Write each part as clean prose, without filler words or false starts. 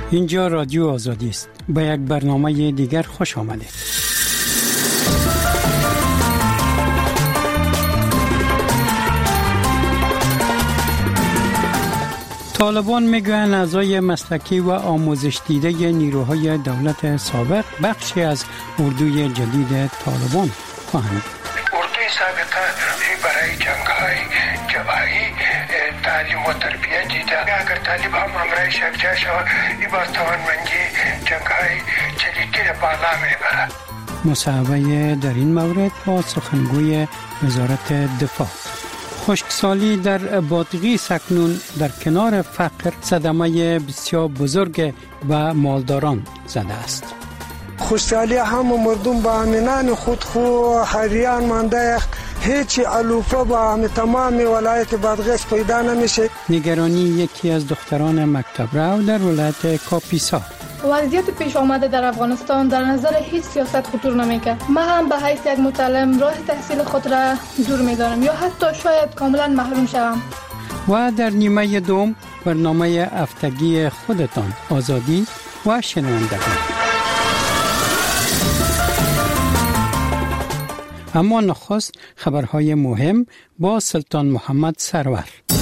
اینجا رادیو آزادی است. با یک برنامه دیگر خوش آمدید. طالبان میگویند اعضای مسلکی و آموزش دیده نیروهای دولت سابق بخشی از اردوی جدید طالبان خواهند. اردوی سابقه برای جنگ‌های جبهه‌ای تعلیم و تربیت دیده. اگر طالب هم امرای شرجه شود این با توانمندی جنگ‌های جدیدی بالا میبرد. مصاحبه در این مورد با سخنگوی وزارت دفاع. خشکسالی در بادغیس اکنون در کنار فقر صدمه بسیار بزرگ و مالداران زده است. خشکسالی همه مردم با امینان خود حریان مانده، هیچ علوفه با تمام ولایت بادغیس پیدا نمیشه. نگرانی یکی از دختران مکتب رو در ولایت کاپیسا. وضعیت پیش آمده در افغانستان در نظر هیچ سیاست خطور نمیکرد. من هم به حیث یک متعلم راه تحصیل خود را دور میدانم یا حتی شاید کاملا محروم شوم. و در نیمه دوم برنامه هفتگی خودتان آزادی و شنوندگان. اما نخست خبرهای مهم با سلطان محمد سرور.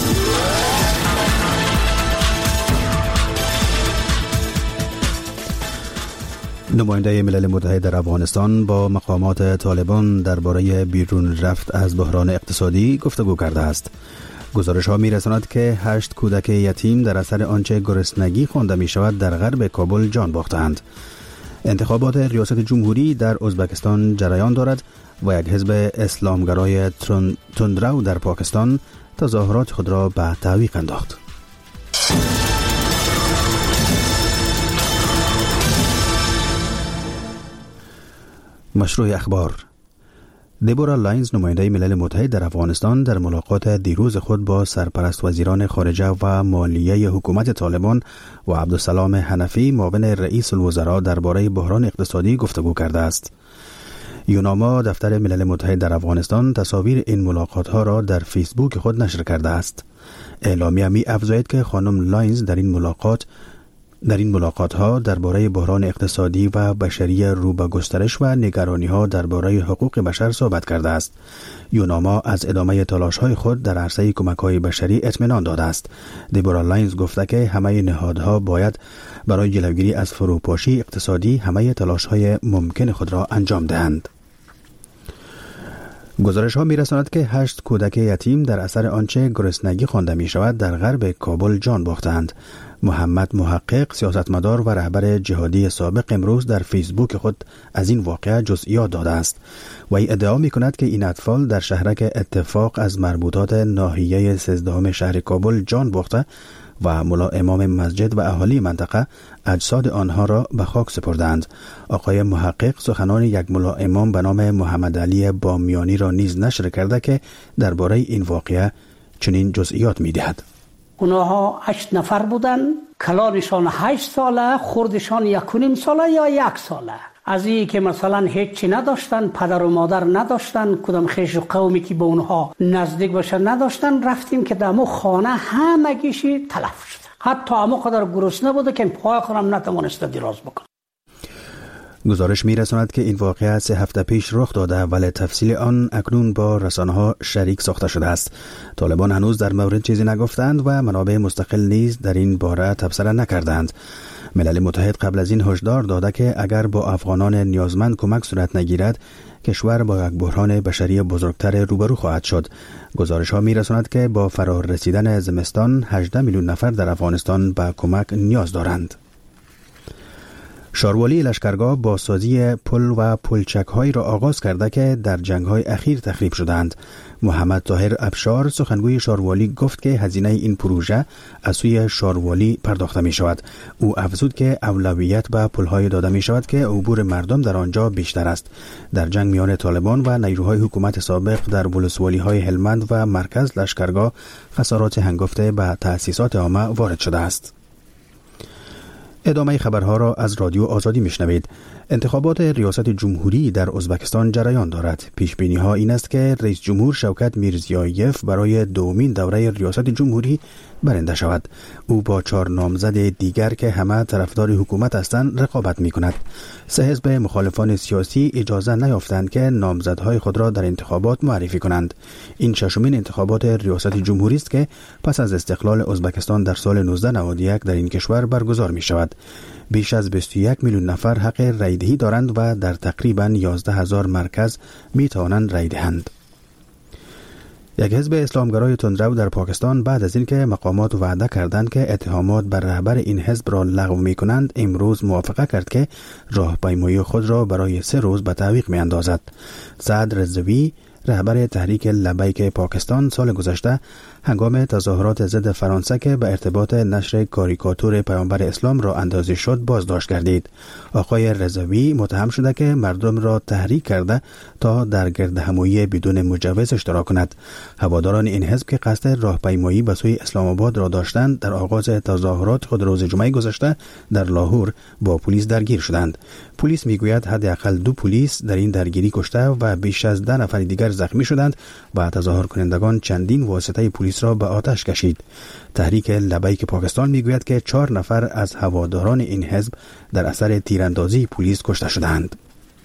نماینده ملل متحد در افغانستان با مقامات طالبان درباره بیرون رفت از بحران اقتصادی گفتگو کرده است. گزارش ها می رساند که 8 کودک یتیم در اثر آنچه گرسنگی خوانده می شود در غرب کابل جان باختند. انتخابات ریاست جمهوری در ازبکستان جریان دارد و یک حزب اسلامگرای تندرو در پاکستان تظاهرات خود را به تعویق انداخت. مشروع اخبار. دبورا لاینز نماینده ملل متحد در افغانستان در ملاقات دیروز خود با سرپرست وزیران خارجه و مالیه حکومت طالبان و عبدالسلام حنفی معاون رئیس الوزراء درباره بحران اقتصادی گفتگو کرده است. یوناما دفتر ملل متحد در افغانستان تصاویر این ملاقات ها را در فیسبوک خود نشر کرده است. اعلامیه می افزاید که خانم لاینز در این ملاقات ها درباره بحران اقتصادی و بشری رو به گسترش و نگرانی ها درباره حقوق بشر صحبت کرده است. یوناما از ادامه تلاش های خود در عرصه کمک های بشری اطمینان داده است. دبورا لاینز گفته که همه نهادها باید برای جلوگیری از فروپاشی اقتصادی همه تلاش های ممکن خود را انجام دهند. گزارش ها می رساند که 8 کودک یتیم در اثر آنچه گرسنگی خوانده می شود در غرب کابل جان باختند. محمد محقق، سیاستمدار و رهبر جهادی سابق، امروز در فیسبوک خود از این واقعه جزئیات داده است. و ادعا می کند که این اطفال در شهرک اتفاق از مربوطات ناحیه 13 شهر کابل جان باخته و ملا امام مسجد و اهالی منطقه اجساد آنها را به خاک سپردند. آقای محقق سخنان یک ملا امام به نام محمد علی بامیانی را نیز نشر کرده که درباره این واقعه چنین جزئیات می دهد. اونها 8 نفر بودن، کلانشان 8 ساله، خردشان 1.5 ساله یا 1 ساله. از این که مثلا هیچی نداشتن، پدر و مادر نداشتن، کدام خیش و قومی که به اونها نزدیک باشن نداشتن، رفتیم که دمو خانه همگیشی تلف شد. حتی امو قدر گرسنه بوده که پای خودم نتوانسته دراز بکنه. گزارش می رساند که این واقعه 3 هفته پیش رخ داده ولی تفصیل آن اکنون با رسانه‌ها شریک ساخته شده است. طالبان هنوز در مورد چیزی نگفتند و منابع مستقل نیز در این باره تبصره نکردند. ملل متحد قبل از این هشدار داده که اگر با افغانان نیازمند کمک صورت نگیرد کشور با یک بحران بشری بزرگتر روبرو خواهد شد. گزارش ها می رساند که با فرار رسیدن زمستان 18 میلیون نفر در افغانستان به کمک نیاز دارند. شاروالی لشکرگاه بازسازی پل و پلچک‌هایی را آغاز کرده که در جنگ‌های اخیر تخریب شدند. محمد طاهر ابشار سخنگوی شاروالی گفت که هزینه این پروژه از سوی شاروالی پرداخته می شود. او افزود که اولویت به پل‌های داده می شود که عبور مردم در آنجا بیشتر است. در جنگ میان طالبان و نیروهای حکومت سابق در ولسوالی‌های هلمند و مرکز لشکرگاه خسارات هنگفته به تأسیسات عامه وارد شده است. ادامه خبرها را از رادیو آزادی میشنوید. انتخابات ریاست جمهوری در ازبکستان جریان دارد. پیش بینی ها این است که رئیس جمهور شوکت میرزیایف برای دومین دوره ریاست جمهوری برنده شود. او با 4 نامزد دیگر که همه طرفدار حکومت هستند رقابت می کند. 3 حزب مخالفان سیاسی اجازه نیافتند که نامزدهای خود را در انتخابات معرفی کنند. این 6مین انتخابات ریاست جمهوری است که پس از استقلال ازبکستان در سال 1991 در این کشور برگزار می شود. بیش از 21 میلیون نفر حق رای دهی دارند و در تقریباً 11,000 مرکز می توانند رای دهند. یک حزب اسلامگرای تندرو در پاکستان بعد از اینکه مقامات وعده کردند که اتهامات بر رهبر این حزب را لغو می کنند، امروز موافقه کرد که راهپیمایی خود را برای 3 روز به تعویق می اندازد. سعد رضوی، رهبر تحریک لبیک پاکستان، سال گذشته هنگام تظاهرات ضد فرانسه که به ارتباط نشر کاریکاتور پیامبر اسلام را اندازی شد بازداشت گردید. آقای رضوی متهم شده که مردم را تحریک کرده تا در گردهمایی بدون مجوز اشتراک کند. هواداران این حزب که قصد راهپیمایی به سوی اسلام آباد را داشتند در آغاز تظاهرات خود روز جمعه گذشته در لاهور با پلیس درگیر شدند. پلیس میگوید حداقل 2 پلیس در این درگیری کشته و بیش از 10 نفر دیگر زخمی شدند و تظاهر کنندگان چندین واسطه پلیس را به آتش کشید. تحریک لبیک پاکستان میگوید که 4 نفر از هواداران این حزب در اثر تیراندازی پلیس کشته شدند.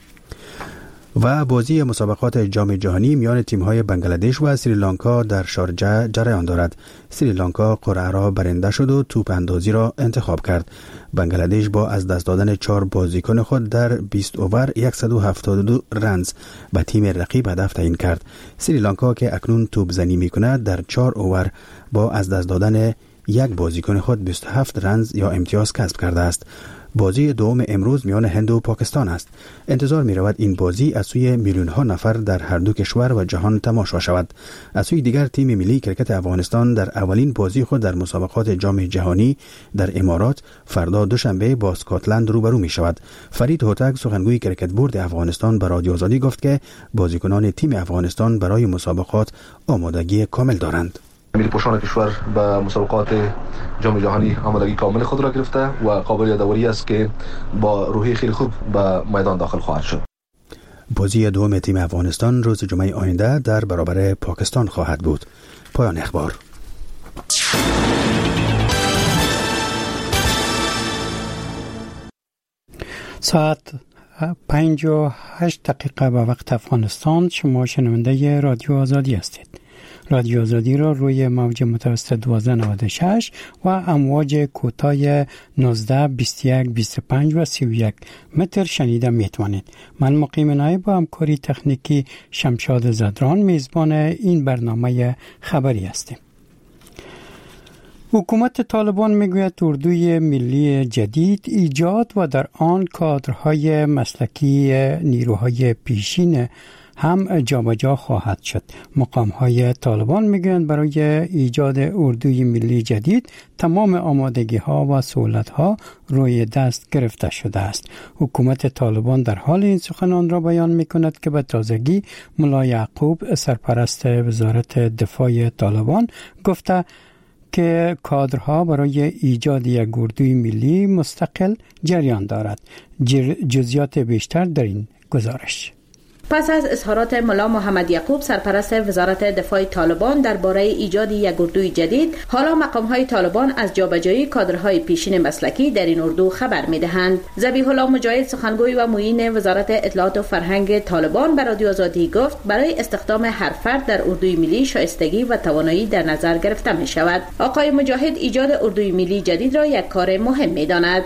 و بازی مسابقات جام جهانی میان تیم‌های بنگلادش و سریلانکا در شارجه جریان دارد. سریلانکا قرعه را برنده شد و توپ اندازی را انتخاب کرد. بنگلادش با از دست دادن 4 بازیکن خود در 20 اوور 172 رنز به تیم رقیب هدف تعیین کرد. سریلانکا که اکنون توپ زنی می‌کند در 4 اوور با از دست دادن 1 بازیکن خود 27 رنز یا امتیاز کسب کرده است. بازی دوم امروز میان هند و پاکستان است. انتظار می رود این بازی از سوی میلیون ها نفر در هر دو کشور و جهان تماشا شود. از سوی دیگر تیم ملی کرکت افغانستان در اولین بازی خود در مسابقات جام جهانی در امارات فردا دوشنبه با اسکاتلند روبرو می شود. فرید هوتک سخنگوی کرکت بورد افغانستان به رادیو آزادی گفت که بازیکنان تیم افغانستان برای مسابقات آمادگی کامل دارند. ملی پوشان کشور به مسابقات جام جهانی آمادگی کامل خود را گرفته و قابل یادآوری است که با روحیه خیلی خوب به میدان داخل خواهد شد. بازی دوم تیم افغانستان روز جمعه آینده در برابر پاکستان خواهد بود. پایان اخبار. ساعت 58 دقیقه به وقت افغانستان. شما شنونده رادیو آزادی هستید. رادیو آزادی را روی موج متوسط 1296 و امواج کوتاه 19 21 25 و 31 متر شنیده میتوانید. من مقیم نایب با همکاری تکنیکی شمشاد زدران میزبان این برنامه خبری هستیم. حکومت طالبان میگوید اردوی ملی جدید ایجاد و در آن کادرهای مسلکی نیروهای پیشین هم جابجا خواهد شد. مقام‌های طالبان میگویند برای ایجاد اردوی ملی جدید تمام آمادگی‌ها و سهولت‌ها روی دست گرفته شده است. حکومت طالبان در حال این سخنان را بیان می‌کند که به تازگی ملا یعقوب سرپرست وزارت دفاع طالبان گفته که کادرها برای ایجاد یک اردوی ملی مستقل جریان دارد. جزئیات بیشتر در این گزارش. پس از اظهارات ملا محمد یعقوب سرپرست وزارت دفاع طالبان درباره ایجاد یک اردوی جدید، حالا مقام‌های طالبان از جابجایی کادرهای پیشین مسلکی در این اردو خبر می‌دهند. ذبیح الله مجاهد سخنگوی و معین وزارت اطلاعات و فرهنگ طالبان به رادیو آزادی گفت برای استخدام هر فرد در اردوی ملی شایستگی و توانایی در نظر گرفته می‌شود. آقای مجاهد ایجاد اردوی ملی جدید را یک کار مهم می‌داند.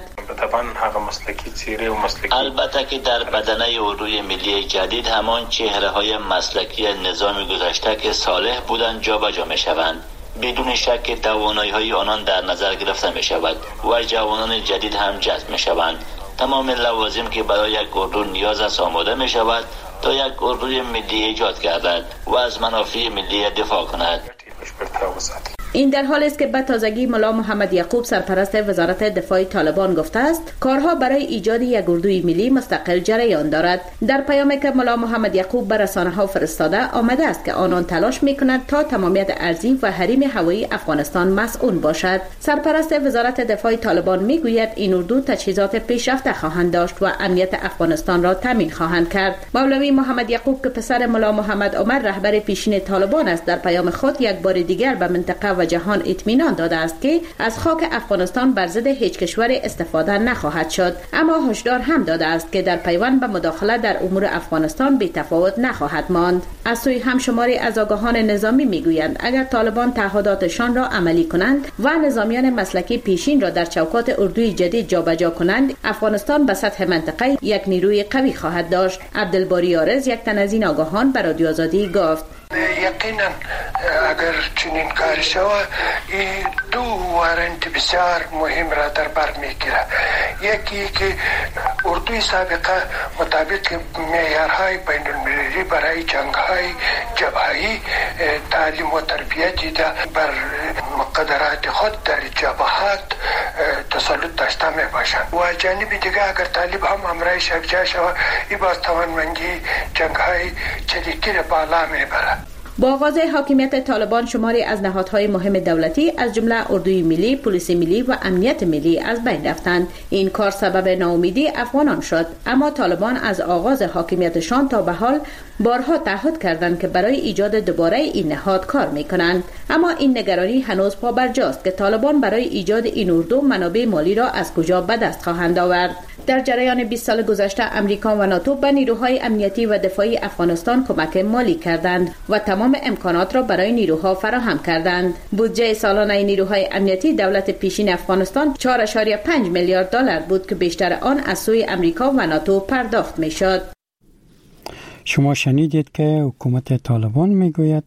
البته که در بدنه اردوی ملی جدید همان چهره‌های مسلکی نظام گذشته که صالح بودند جابجا می‌شوند. بدون شک توانایی‌های آنان در نظر گرفته می‌شود و جوانان جدید هم جذب می‌شوند. تمام لوازم که برای یک اردو نیاز است آماده می‌شود تا یک اردوی ملی ایجاد گردد و از منافع ملی دفاع کند. این در حالی است که به تازگی ملا محمد یعقوب سرپرست وزارت دفاع طالبان گفته است کارها برای ایجاد یک اردوی ملی مستقل جریان دارد. در پیامی که ملا محمد یعقوب به رسانه‌ها فرستاده آمده است که آنان تلاش می‌کنند تا تمامیت ارضی و حریم هوایی افغانستان مسئول باشد. سرپرست وزارت دفاع طالبان میگوید این اردو تجهیزات پیشرفته خواهند داشت و امنیت افغانستان را تامین خواهند کرد. مولوی محمد یعقوب که پسر ملا محمد عمر رهبر پیشین طالبان است در پیام خود یک بار دیگر به منطقه و جهان اطمینان داده است که از خاک افغانستان بر ضد هیچ کشور استفاده نخواهد شد، اما هشدار هم داده است که در پیوند به مداخله در امور افغانستان بی تفاوت نخواهد ماند. از سوی هم شماری از آگاهان نظامی میگویند اگر طالبان تعهداتشان را عملی کنند و نظامیان مسلکی پیشین را در چوکات اردوی جدید جابجا کنند، افغانستان به سطح منطقه یک نیروی قوی خواهد داشت. عبدالباری آرز یک تن از این آگاهان به رادیو آزادی گفت یقینا اگر چنین کار شود این دو وارنت بسیار مهم را در بر میگیره. یکی که اردوی سابقه مطابق معیارهای بین المللی برای جنگ‌های جبهه‌ای تعلیم و تربیت دیده بر مقدرات خود در جبهات تسلط داشته می باشند و جانب دیگه اگر طالب هم امرای شکجه شود این باز توانمندی جنگ‌های جدیدتر بالا میبره. با آغاز حاکمیت طالبان شماری از نهادهای مهم دولتی از جمله اردوی ملی، پلیس ملی و امنیت ملی از بین رفتند. این کار سبب ناامیدی افغانان شد، اما طالبان از آغاز حاکمیتشان تا به حال بارها تعهد کردند که برای ایجاد دوباره این نهاد کار میکنند. اما این نگرانی هنوز پابرجاست که طالبان برای ایجاد این اردو منابع مالی را از کجا به دست خواهند آورد. در جریان 20 سال گذشته امریکا و ناتو به نیروهای امنیتی و دفاعی افغانستان کمک مالی کردند و تمام امکانات را برای نیروها فراهم کردند. بودجه سالانه نیروهای امنیتی دولت پیشین افغانستان 4.5 میلیارد دلار بود که بیشتر آن از سوی امریکا و ناتو پرداخت میشد. شما شنیدید که حکومت طالبان میگوید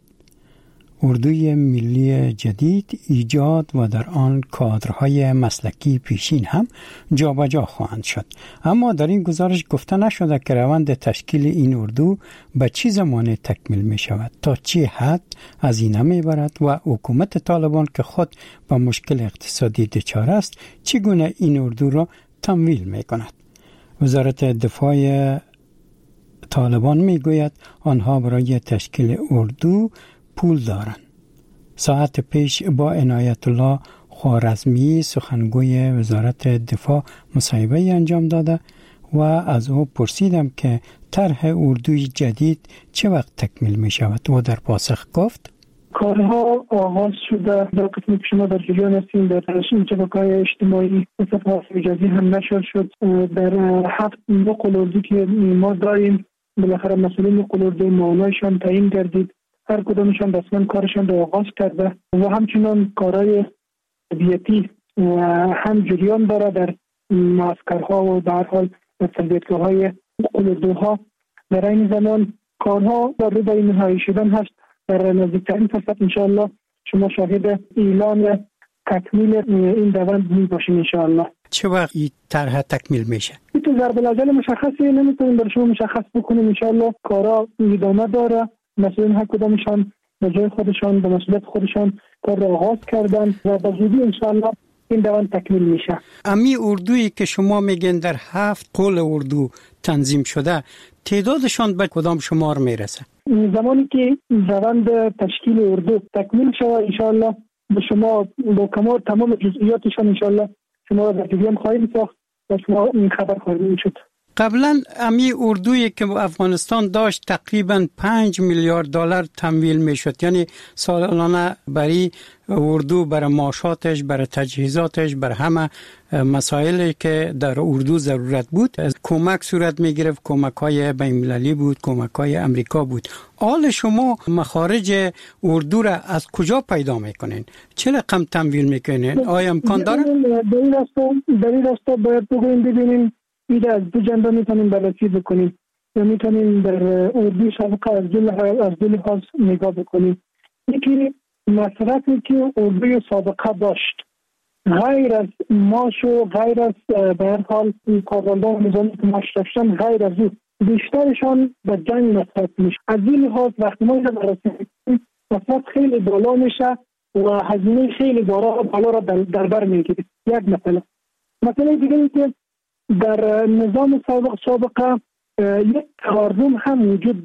اردوی ملی جدید ایجاد و در آن کادرهای مسلکی پیشین هم جابجا خواهند شد. اما در این گزارش گفته نشده که روند تشکیل این اردو به چه زمان تکمیل می شود، تا چه حد هزینه می برد و حکومت طالبان که خود با مشکل اقتصادی دچار است چگونه این اردو را تمویل می کند. وزارت دفاع طالبان می گوید آنها برای تشکیل اردو پول دارند. ساعت پیش با عنایت الله خوارزمی سخنگوی وزارت دفاع مصاحبه انجام داده و از او پرسیدم که طرح اردوی جدید چه وقت تکمیل می شود و در پاسخ گفت کارها آغاز شده. در قسمی که شما در جریان هستیم در شبکه‌های اجتماعی صفحات مجازی هم نشر شد. در 7 نقل اردو که ما داریم بالاخره مسئولین نقل اردو معنایشان تعیین گردید، هر کدامشان رسما کارشان را آغاز کرده و همچنان کارهای تربیتی و هم جریان داره در معسکرها و در حال تربیتگاه‌های نقل اردوها. در این زمان کارها در روی نهایی شدن هست. در نزدیکترین فرصت انشاءالله شما شاهد اعلان تکمیل این روند می باشیم انشاءالله. چه وقت این طرح تکمیل میشه؟ این تو ضرب الاجل مشخصی نمیتونیم برای شما مشخص بکنیم. انشاءالله کارا ادامه داره. مسئولین هر کدامشان به جای خودشان به مسئولیت خودشان کار را آغاز کردن و به زودی انشاءالله این روند تکمیل میشه. امی اردویی که شما میگن در 7 قول اردو تنظیم شده تعدادشان به کدام شمار میرسه؟ زمانی که روند تشکیل اردو تکمیل شود انشاءالله به شما با کمال تمام جزئیاتشان انشاءالله شما را در جریان خواهیم ساخت و شما این خبر خواهیم شد. قبلا امی اردویی که افغانستان داشت تقریبا 5 میلیارد دلار تمویل میشد، یعنی سالانه برای اردو، برای معاشاتش، برای تجهیزاتش، برای همه مسائلی که در اردو ضرورت بود کمک صورت میگرفت. کمک های بین‌المللی بود، کمک های امریکا بود. حال شما مخارج اردو را از کجا پیدا میکنین؟ چه رقم تمویل میکنین؟ آیا امکان داره؟ در این راستا باید ببینیم ایده از دو جنبه میتونیم بررسی بکنیم یا میتونیم در اردو سابقه از دو لحاظ نگاه بکنیم. یکی مصرفی که اردوی سابقه داشت غیر از معاش و غیر از به هر حال کارمندان نظامی که معاش داشتن، غیر از او بیشترشان به جنگ مصرف میشه. از این لحاظ وقتی ما اینجا بررسی میکنیم مصرف خیلی بالا میشه و هزینه خیلی بالا را در بر میگیره. یک مسئله دیگه این که در نظام سابقه یک تورم هم وجود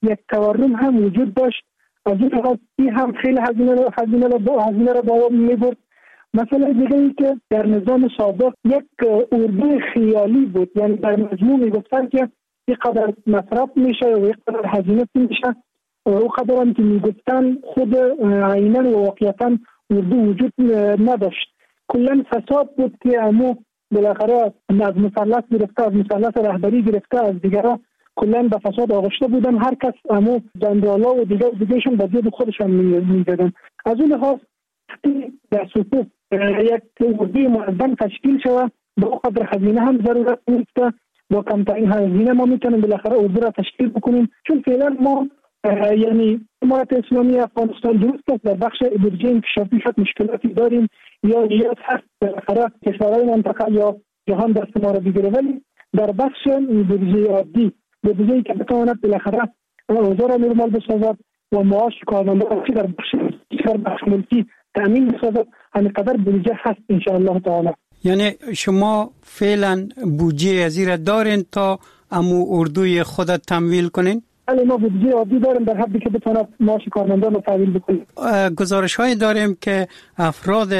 داشت. از این لحاظ هم خیلی هزینه را بالا میبرد. مسئله دیگه ای که در نظام سابق یک اردوی خیالی بود، یعنی در مجموع میگفتن که اینقدر مصرف میشه و اینقدر هزینه میشه، او قدر هم که میگفتن خود عیناً و واقعیتاً اردو وجود نداشت. کلا فساد بود که امو بالاخره از مثلث گرفته، از مثلث رهبری گرفته، از دیگرها کلا به فساد آغشته بودن. هر کس امو جنرالا و دیگرشون به جد خودشان میزدن. از اون لحاظ در صفوف یک اردوی منظم تشکیل شود، با قدر هزینه هم ضرورت نیست. با کمترین هزینه ما میتونیم بالاخره اردو را تشکیل بکنیم، چون فعلا ما یعنی امارت اسلامی افغانستان درست است در بخش بودجه انکشافی شد مشکلاتی داریم یا نیاز هست بالاخره کشورهای منطقه یا جهان دست ما را بگیره، ولی در بخش بودجه عادی، بودجه‌ای که بتواند بالاخره اوضاع را نرمال بسازد و معاش کارمندان که در بخش ملکی تامین بسازد، همینقدر بودجه هست ان شاء الله تعالی. یعنی شما فعلا بودجه ازیر دارین تا امو اردوی خودت تمویل کنین؟ بله، ما بودجه عادی داریم در حدی که بتواند معاش کارمندان رو تمویل بکنیم. گزارش‌هایی داریم که افراد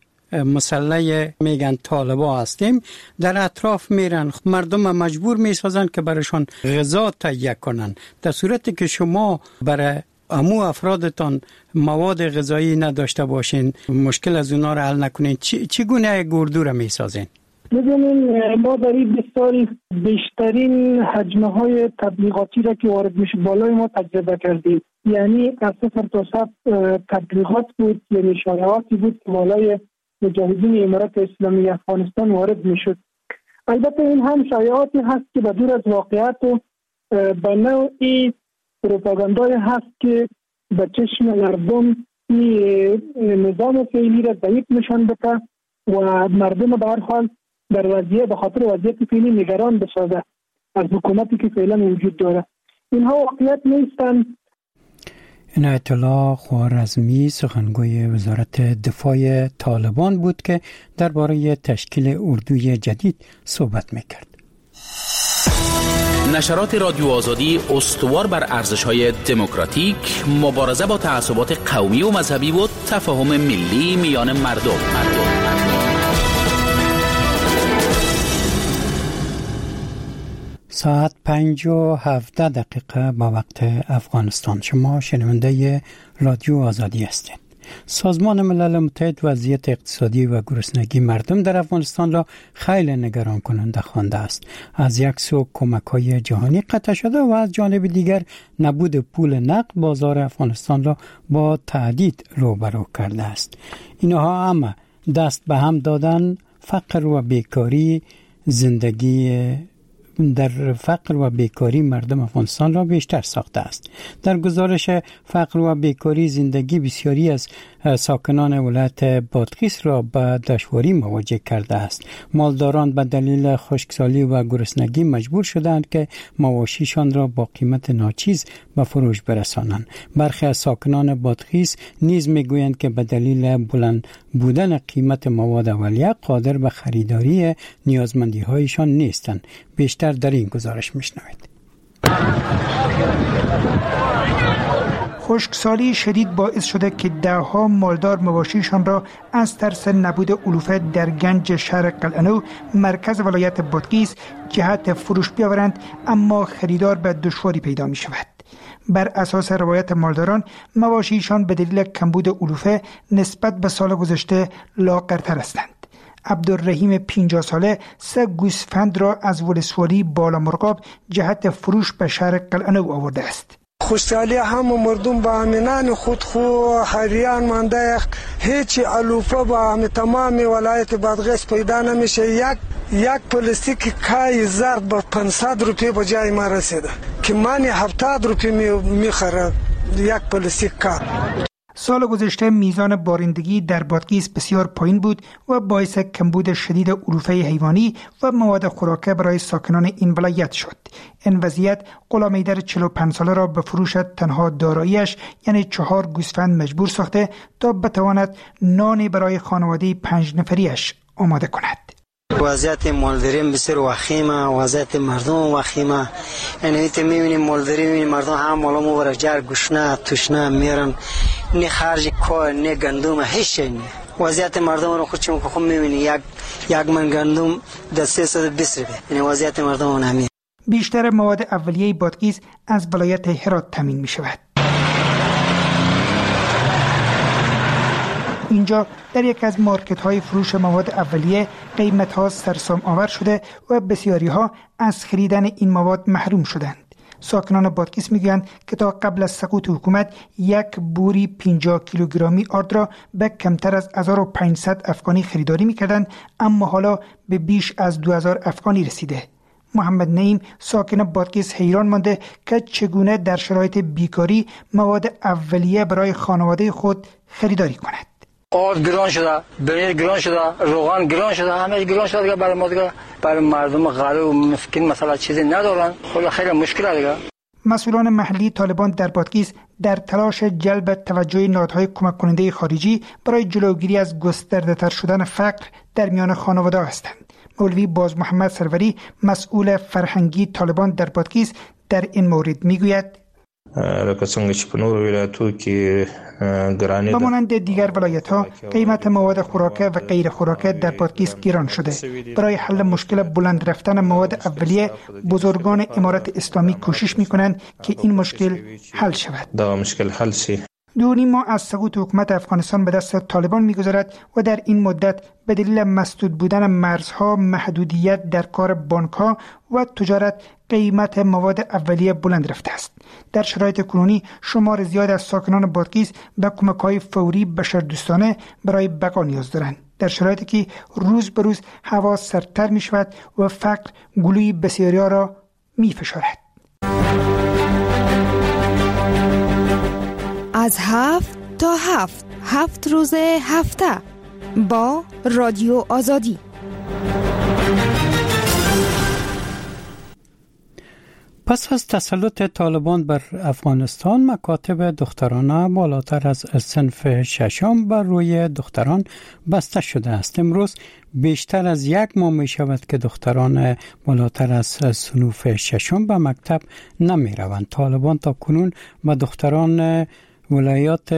مسلح میگن طالبا هستیم در اطراف میرن، مردم مجبور میسازن که برایشان غذا تهیه کنن، در صورتی که شما برای امو افرادتان مواد غذایی نداشته باشین، مشکل از اونا رو حل نکنین، چگونه اردو را میسازین؟ ببینید ما در این 20 سال بیشترین حجمه های تبلیغاتی را که وارد میشه بالای ما تجربه کردیم. یعنی از صفر تا صد تبلیغات بود، یعنی شایعاتی بود که بالای مجاهدین امارت اسلامی افغانستان وارد میشد. البته این هم شایعاتی هست که به دور از واقعیت و به نوعی پروپاگاندای هست که به چشم مردم این نظام فعلی را ضعیف نشان بده و مردم به هر حال در وضعیت به خاطر وضعیت فعلی نگران بسازه از حکومتی که فعلا وجود داره. اینها واقعیت نیستن. عنایت الله خوارزمی سخنگوی وزارت دفاع طالبان بود که درباره تشکیل اردوی جدید صحبت میکرد. نشرات رادیو آزادی استوار بر ارزش‌های دموکراتیک، مبارزه با تعصبات قومی و مذهبی و تفاهم ملی میان مردم. ساعت 5:17 با وقت افغانستان. شما شنونده رادیو آزادی هستید. سازمان ملل متحد وضعیت اقتصادی و گرسنگی مردم در افغانستان را خیلی نگران کننده خوانده است. از یک سو کمک‌های جهانی قطع شده و از جانب دیگر نبود پول نقد بازار افغانستان را با تهدید روبرو کرده است. اینها هم دست به هم دادن فقر و بیکاری در فقر و بیکاری مردم افغانستان را بیشتر ساخته است. در گزارش فقر و بیکاری زندگی بسیاری از ساکنان ولایت بادغیس را به دشواری مواجه کرده است. مالداران به دلیل خشکسالی و گرسنگی مجبور شدند که مواشیشان را با قیمت ناچیز به فروش برسانند. برخی از ساکنان بادغیس نیز میگویند که به دلیل بلند بودن قیمت مواد اولیه قادر به خریداری نیازمندی هایشان نیستند. بیشتر در این گزارش میشنوید. خشکسالی شدید باعث شده که دهها مالدار مواشیشان را از ترس نبود علوفه در گنج شهر قلعه‌نو مرکز ولایت بادغیس جهت فروش بیاورند، اما خریدار به دشواری پیدا می شود. بر اساس روایت مالداران، مواشیشان به دلیل کمبود علوفه نسبت به سال گذشته لاغرتر هستند. عبدالرحیم 50 ساله 3 گوسفند را از ولسوالی بالا مرغاب جهت فروش به شهر قلعه‌نو آورده است. خوشحالی همه مردم با امینان خود حریان مانده، هیچ علوفه با تمام ولایت بادغیس پیدا نمیشه. یک پلاستیک کای زرد با 500 روپیه به جای ما رسیده که من 70 روپیه میخره یک پلاستیک کای. سال گذشته میزان بارندگی در بادغیس بسیار پایین بود و باعث کمبود شدید علوفه حیوانی و مواد خوراکه برای ساکنان این ولایت شد. این وضعیت غلام حیدر 45 ساله را به فروش تنها داراییش یعنی 4 گوسفند مجبور ساخته تا بتواند نان برای خانواده 5 نفریش آماده کند. وضعیت مالداری بسیار وخیمه، وضعیت مردم وخیمه. یعنی تو می‌بینیم مالداری می‌بینیم مردم هم مالا مبارجار گشنه تشنه میرن، نه خرج کار نه گندم هیچ نی. وضعیت مردم رو خودشون که خود می‌بینی یک من گندم در 320 روپیه. یعنی وضعیت مردم اونمی. بیشتر مواد اولیه بادغیس از ولایت هرات تامین می‌شود. اینجا در یک از مارکت های فروش مواد اولیه قیمت ها سرسام آور شده و بسیاری ها از خریدن این مواد محروم شدند. ساکنان بادغیس میگویند که تا قبل از سقوط حکومت یک بوری 50 کیلوگرمی آرد را به کمتر از 1500 افغانی خریداری میکردند، اما حالا به بیش از 2000 افغانی رسیده. محمد نعیم ساکن بادغیس حیران مانده که چگونه در شرایط بیکاری مواد اولیه برای خانواده خود خریداری کند. آرد گران شده، برنج گران شده، روغن گران شده، همه گران شده دیگه. برای ما دیگه برای مردم غریب و مسکین مثلا چیزی ندارن، خیلی خیلی مشکله دیگه. مسئولان محلی طالبان در بادغیس در تلاش جلب توجه نهادهای کمک کننده خارجی برای جلوگیری از گسترده‌تر شدن فقر در میان خانواده هستند. مولوی باز محمد سروری مسئول فرهنگی طالبان در بادغیس در این مورد میگوید به مانند دیگر ولایت‌ها قیمت مواد خوراکه و غیر خوراکه در بادغیس گران شده. برای حل مشکل بلند رفتن مواد اولیه بزرگان امارت اسلامی کوشش می‌کنند که این مشکل حل شود. دو ماه از سقوط حکومت افغانستان به دست طالبان می‌گذرد و در این مدت به دلیل مسدود بودن مرزها، محدودیت در کار بانک‌ها و تجارت قیمت مواد اولیه بلند رفته است. در شرایط کنونی شمار زیاد از ساکنان بادغیس به کمک‌های فوری بشردوستانه برای بقا نیاز دارند. در شرایطی که روز به روز هوا سردتر می‌شود و فقر گلوی بسیاری‌ها را می‌فشارد. از 7 تا 7 روز هفته با رادیو آزادی. پس از تسلط طالبان بر افغانستان، مکاتب دخترانه بالاتر از صنف ششم بر روی دختران بسته شده است. امروز بیشتر از 1 ماه می شود که دختران بالاتر از صنف ششم به مکتب نمی روند. طالبان تا کنون به دختران ولایات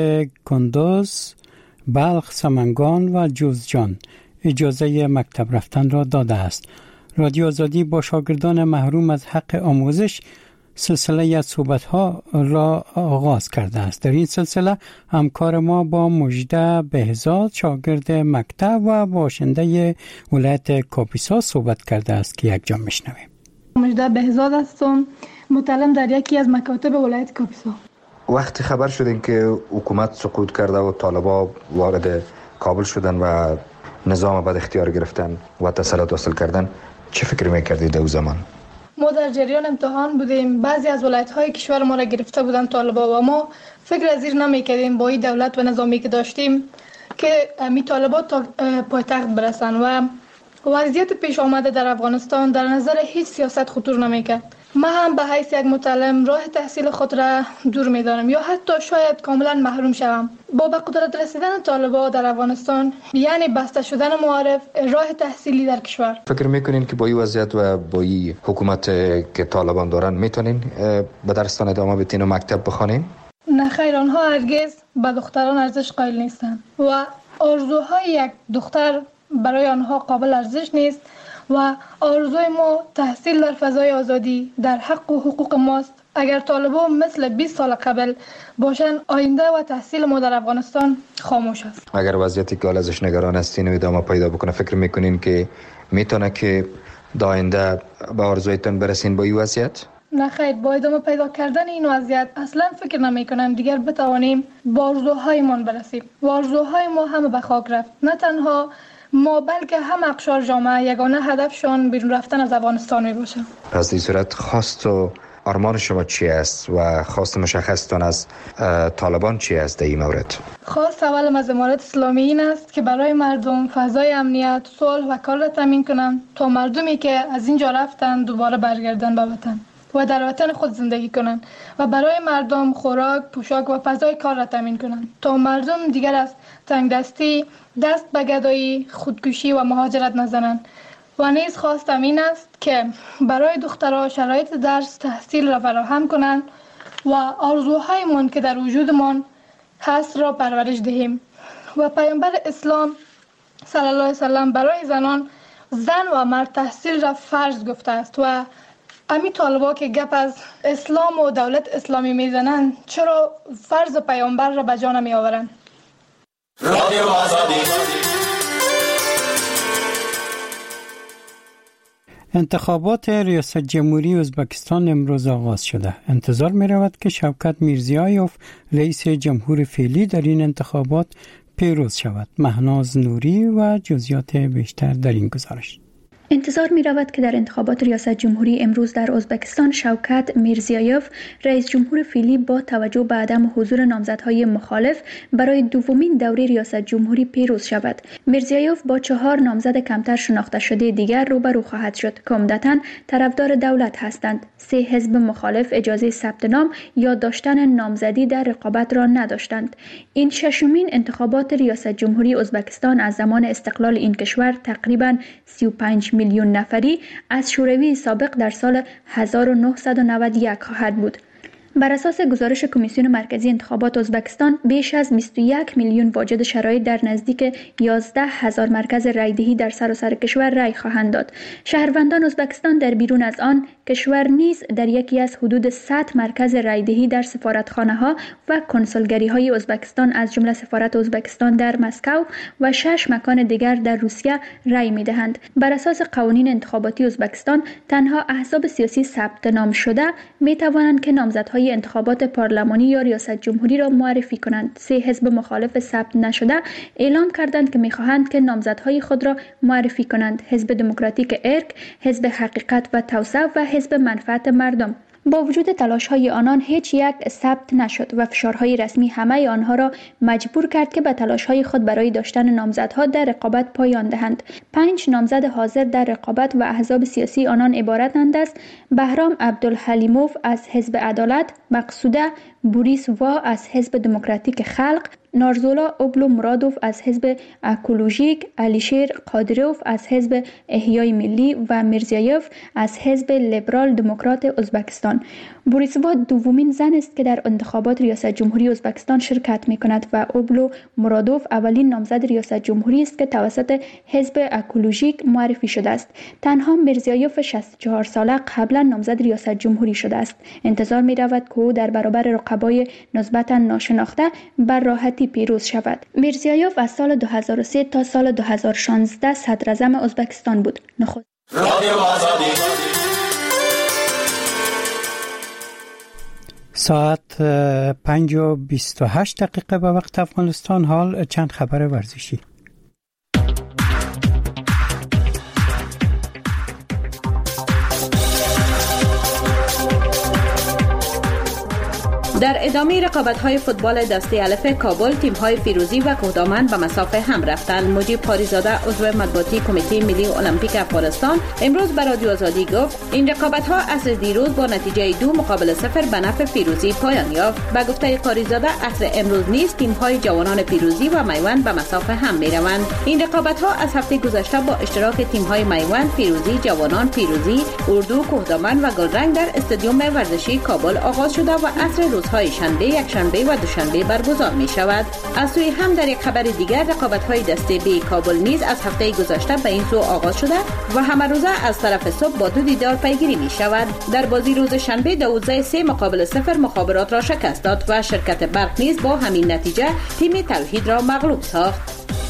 کندوز، بلخ، سمنگان و جوزجان اجازه مکتب رفتن را داده است. رادیو آزادی با شاگردان محروم از حق آموزش سلسله از صحبت‌ها را آغاز کرده است. در این سلسله همکار ما با مجده بهزاد شاگرد مکتب و باشنده ولایت کاپیسا صحبت کرده است که یک جا میشنویم. مجده بهزاد هستم، متعلم در یکی از مکاتب ولایت کاپیسا. وقتی خبر شدین که حکومت سقوط کرده و طالبا وارد کابل شدن و نظام بد اختیار گرفتن و تسلط حاصل کردن، چه فکر میکردید در زمان؟ ما در جریان امتحان بودیم. بعضی از ولایت‌های کشور ما را گرفته بودن طالبا و ما فکر از این نمی‌کردیم با این دولت و نظامی که داشتیم که می طالبات تا پایتخت برسن و وضعیت پیش آمده در افغانستان در نظر هیچ سیاست خطور نمی‌کرد. من هم به حیث یک متعلم راه تحصیل خود را دور می‌دانم یا حتی شاید کاملا محروم شوم. با به قدرت رسیدن طالبا در افغانستان یعنی بسته شدن معارف راه تحصیلی در کشور. فکر میکنین که با این وضعیت و با این حکومت که طالبان دارن میتونین به درستان ادامه بدین و مکتب بخوانین؟ نه خیر، آنها هرگز به دختران ارزش قائل نیستند و آرزوهای یک دختر برای آنها قابل ارزش نیست و آرزوی ما تحصیل در فضای آزادی در حق و حقوق ماست. اگر طالبان مثل 20 سال قبل باشن آینده و تحصیل ما در افغانستان خاموش است. اگر وضعیتی که ازش نگران هستین و ادامه پیدا بکنه، فکر میکنین که میتونه که در آینده به آرزویتون برسین با این وضعیت؟ نه خیر، با ادامه پیدا کردن این وضعیت اصلا فکر نمیکنم دیگر بتوانیم با آرزوهایمان برسیم. و آرزوهای ما همه به خاک رفت. نه تنها ما بلکه هم اقشار جامعه یگانه هدفشان بیرون رفتن از افغانستان می باشه. پس این صورت خواست و آرمان شما چی است و خواست مشخصتان از طالبان چی است در این مورد؟ خواست اول از امارت اسلامی این است که برای مردم فضای امنیت، صلح و کار را تامین کنند تا مردمی که از اینجا رفتن دوباره برگردن به وطن و در وطن خود زندگی کنند و برای مردم خوراک، پوشاک و فضای کار را تامین کنند تا مردم دیگر از تنگدستی، دست به گدایی، خودکشی و مهاجرت نزنند. و نیز خواستم این است که برای دخترها شرایط درس تحصیل را فراهم کنند و آرزوهایمان که در وجودمان هست را پرورش دهیم. و پیامبر اسلام صلی الله علیه و سلم برای زن و مرد تحصیل را فرض گفته است و امی طالبا که گپ از اسلام و دولت اسلامی میزنند چرا فرض پیامبر را به جا نمی آورند؟ رادیو آزادی. انتخابات ریاست جمهوری ازبکستان امروز آغاز شده. انتظار می رود که شوکت میرزیایوف رئیس جمهور فعلی در این انتخابات پیروز شود. مهناز نوری و جزئیات بیشتر در این گزارش. انتظار می رود که در انتخابات ریاست جمهوری امروز در ازبکستان شوکت میرزیایوف رئیس جمهور فعلی با توجه به عدم حضور نامزدهای مخالف برای دومین دوره ریاست جمهوری پیروز شود. میرزیایوف با 4 نامزد کمتر شناخته شده دیگر روبرو خواهد شد که عمدتاً طرفدار دولت هستند. 3 حزب مخالف اجازه ثبت نام یا داشتن نامزدی در رقابت را نداشتند. این 6مین انتخابات ریاست جمهوری ازبکستان از زمان استقلال این کشور تقریباً 35 میلیون نفری از شوروی سابق در سال 1991 خواهد بود. بر اساس گزارش کمیسیون مرکزی انتخابات ازبکستان بیش از 21 میلیون واجد شرایط در نزدیک 11,000 مرکز رایدهی در سراسر کشور رای خواهند داد. شهروندان ازبکستان در بیرون از آن کشور نیز در یکی از حدود 100 مرکز رایدهی در سفارتخانه‌ها و کنسولگری‌های ازبکستان از جمله سفارت ازبکستان در مسکو و 6 مکان دیگر در روسیه رای می‌دهند. بر اساس قوانین انتخاباتی ازبکستان تنها احزاب سیاسی ثبت نام شده می‌توانند که نامزدهای انتخابات پارلمانی یا ریاست جمهوری را معرفی کنند. 3 حزب مخالف ثبت نشده اعلام کردند که می‌خواهند که نامزدهای خود را معرفی کنند: حزب دموکراتیک ارک، حزب حقیقت و توسعه و حزب منفعت مردم. با وجود تلاش‌های آنان هیچ یک ثبت نشد و فشارهای رسمی همه آنها را مجبور کرد که به تلاش‌های خود برای داشتن نامزدها در رقابت پایان دهند. 5 نامزد حاضر در رقابت و احزاب سیاسی آنان عبارتند از بهرام عبدالحلیموف از حزب عدالت، مقصوده بوریس وا از حزب دموکراتیک خلق، نارزولا اوبلو مرادوف از حزب اکولوژیک، علیشیر قادروف از حزب احیای ملی و میرزیایوف از حزب لیبرال دموکرات ازبکستان. بوریسووا دومین زن است که در انتخابات ریاست جمهوری ازبکستان شرکت می کند و اوبلو مرادوف اولین نامزد ریاست جمهوری است که توسط حزب اکولوژیک معرفی شده است. تنها میرزیایوف 64 ساله قبلا نامزد ریاست جمهوری شده است. انتظار می رود که او در برابر رقبای نسبتا ناشناخته بر راحتی پیروز شود. میرزیایوف از سال 2003 تا سال 2016 صدر اعظم ازبکستان بود. ساعت 5:28 به وقت افغانستان. حال چند خبر ورزشی. در ادامه رقابت‌های فوتبال دسته الف کابل، تیم‌های فیروزی و کوهدامن به مسافه هم رفتند. مجیب قاریزاده عضو مطبوعاتی کمیته ملی المپیک افغانستان امروز به رادیو آزادی گفت این رقابت‌ها عصر دیروز با نتیجه 2-0 به نفع فیروزی پایان یافت. به گفته قاریزاده عصر امروز نیز تیم‌های جوانان فیروزی و میوند به مسافه هم می‌روند. این رقابت‌ها از هفته گذشته با اشتراک تیم‌های میوند، فیروزی، جوانان فیروزی، اردو، کوهدامن و گلرنگ در استادیوم ورزشی کابل آغاز شده و عصر روزهای شنبه، یکشنبه و دوشنبه برگزار می شود. از سوی هم در یک خبر دیگر رقابت‌های دسته بی کابل نیز از هفته گذشته به این سو آغاز شده و همه روزه از طرف صبح با 2 دیدار پیگیری می شود. در بازی روز شنبه 12-3 مخابرات را شکست داد و شرکت برق نیز با همین نتیجه تیم توحید را مغلوب ساخت.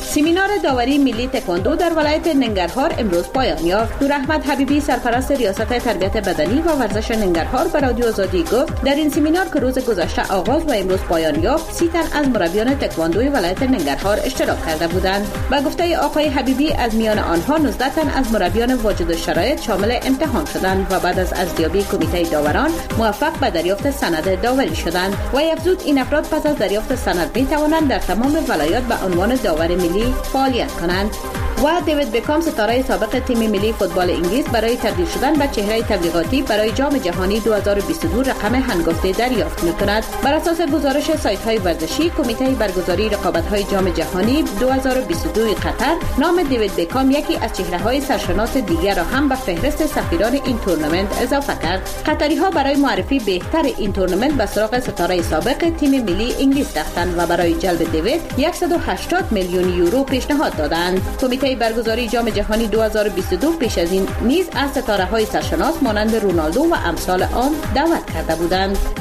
سمینار داوری ملی تکواندو در ولایت ننگرهار امروز پایان یافت. نور احمد حبیبی سرپرست ریاست تربیت بدنی و ورزش ننگرهار به رادیو آزادی گفت در این سمینار که روز گذشته آغاز و امروز پایان یافت 30 تن از مربیان تکواندوی ولایت ننگرهار اشتراک کرده بودند. با گفته آقای حبیبی از میان آنها 19 تن از مربیان واجد الشرایط شامل امتحان شدند و بعد از ارزیابی کمیته داوران موفق به دریافت سند داوری شدند و افزود این افراد پس از دریافت سند می توانند در تمام ولایات به عنوان داور ملی فعالیت کنند. و دیوید بکام ستاره سابق تیم ملی فوتبال انگلیس برای تبدیل شدن به چهره تبلیغاتی برای جام جهانی 2022 رقم هنگفته دریافت می‌کند. بر اساس گزارش سایت‌های ورزشی کمیته برگزاری رقابت‌های جام جهانی 2022 قطر نام دیوید بکام یکی از چهره‌های سرشناس دیگر را هم به فهرست سفیران این تورنمنت اضافه کرد. قطری‌ها برای معرفی بهتر این تورنمنت به سراغ ستاره سابق تیم ملی انگلیس رفتند و برای جلب دیوید 180 میلیون یورو پیشنهاد دادند. کمیته برگزاری جام جهانی 2022 پیش از این نیز از ستاره‌های سرشناس مانند رونالدو و امثال آن دعوت کرده بودند.